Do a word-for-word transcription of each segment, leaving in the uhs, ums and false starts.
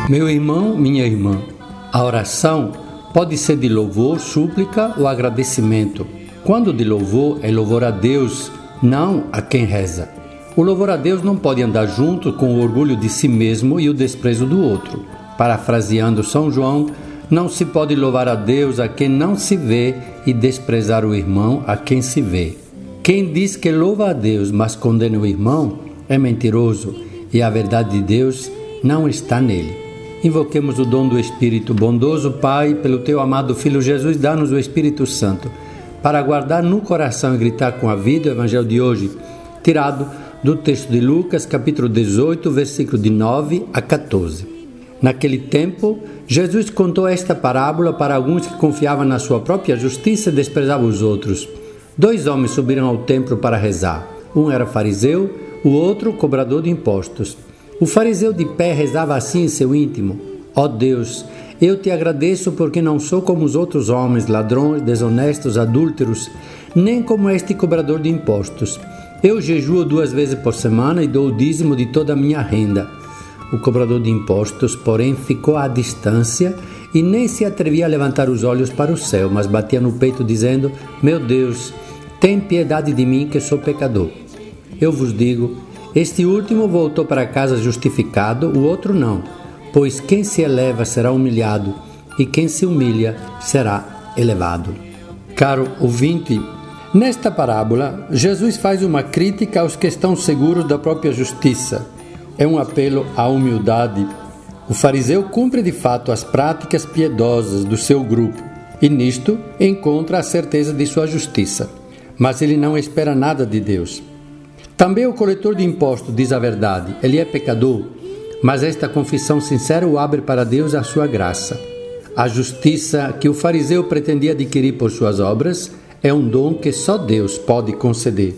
Meu irmão, minha irmã, a oração pode ser de louvor, súplica ou agradecimento. Quando de louvor, é louvor a Deus, não a quem reza. O louvor a Deus não pode andar junto com o orgulho de si mesmo e o desprezo do outro. Parafraseando São João, não se pode louvar a Deus a quem não se vê e desprezar o irmão a quem se vê. Quem diz que louva a Deus, mas condena o irmão, é mentiroso e a verdade de Deus não está nele. Invoquemos o dom do Espírito bondoso. Pai, pelo Teu amado Filho Jesus, dá-nos o Espírito Santo, para guardar no coração e gritar com a vida o Evangelho de hoje, tirado do texto de Lucas, capítulo dezoito, versículo de nove a quatorze. Naquele tempo, Jesus contou esta parábola para alguns que confiavam na sua própria justiça e desprezavam os outros. Dois homens subiram ao templo para rezar. Um era fariseu, o outro cobrador de impostos. O fariseu de pé rezava assim em seu íntimo: ó Deus, eu te agradeço porque não sou como os outros homens, ladrões, desonestos, adúlteros, nem como este cobrador de impostos. Eu jejuo duas vezes por semana e dou o dízimo de toda a minha renda. O cobrador de impostos, porém, ficou à distância e nem se atrevia a levantar os olhos para o céu, mas batia no peito dizendo: meu Deus, tem piedade de mim que sou pecador. Eu vos digo, este último voltou para casa justificado, o outro não, pois quem se eleva será humilhado e quem se humilha será elevado. Caro ouvinte, nesta parábola, Jesus faz uma crítica aos que estão seguros da própria justiça. É um apelo à humildade. O fariseu cumpre de fato as práticas piedosas do seu grupo e nisto encontra a certeza de sua justiça, mas ele não espera nada de Deus. Também o coletor de impostos diz a verdade, ele é pecador, mas esta confissão sincera o abre para Deus a sua graça. A justiça que o fariseu pretendia adquirir por suas obras é um dom que só Deus pode conceder.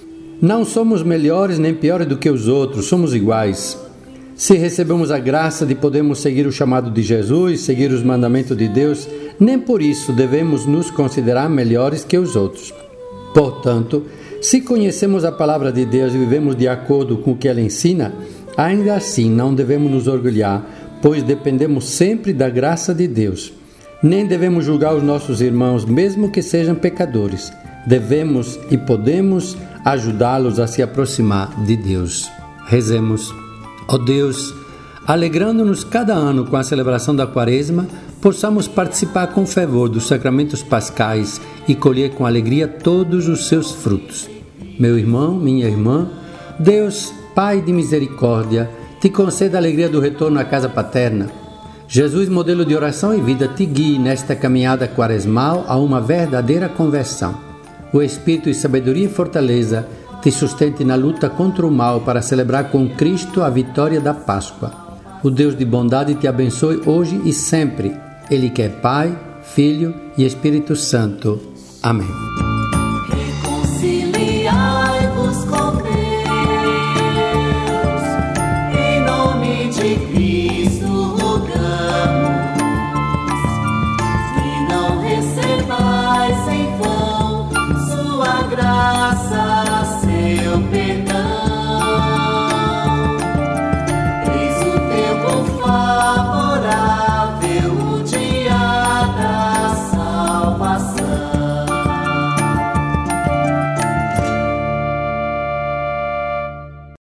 Não somos melhores nem piores do que os outros, somos iguais. Se recebemos a graça de podermos seguir o chamado de Jesus, seguir os mandamentos de Deus, nem por isso devemos nos considerar melhores que os outros. Portanto, se conhecemos a palavra de Deus e vivemos de acordo com o que ela ensina, ainda assim não devemos nos orgulhar, pois dependemos sempre da graça de Deus. Nem devemos julgar os nossos irmãos, mesmo que sejam pecadores. Devemos e podemos ajudá-los a se aproximar de Deus. Rezemos. Ó Deus, alegrando-nos cada ano com a celebração da Quaresma, possamos participar com fervor dos sacramentos pascais e colher com alegria todos os seus frutos. Meu irmão, minha irmã, Deus, Pai de misericórdia, te conceda a alegria do retorno à casa paterna. Jesus, modelo de oração e vida, te guie nesta caminhada quaresmal a uma verdadeira conversão. O Espírito e sabedoria e fortaleza te sustente na luta contra o mal para celebrar com Cristo a vitória da Páscoa. O Deus de bondade te abençoe hoje e sempre. Ele que é Pai, Filho e Espírito Santo. Amém.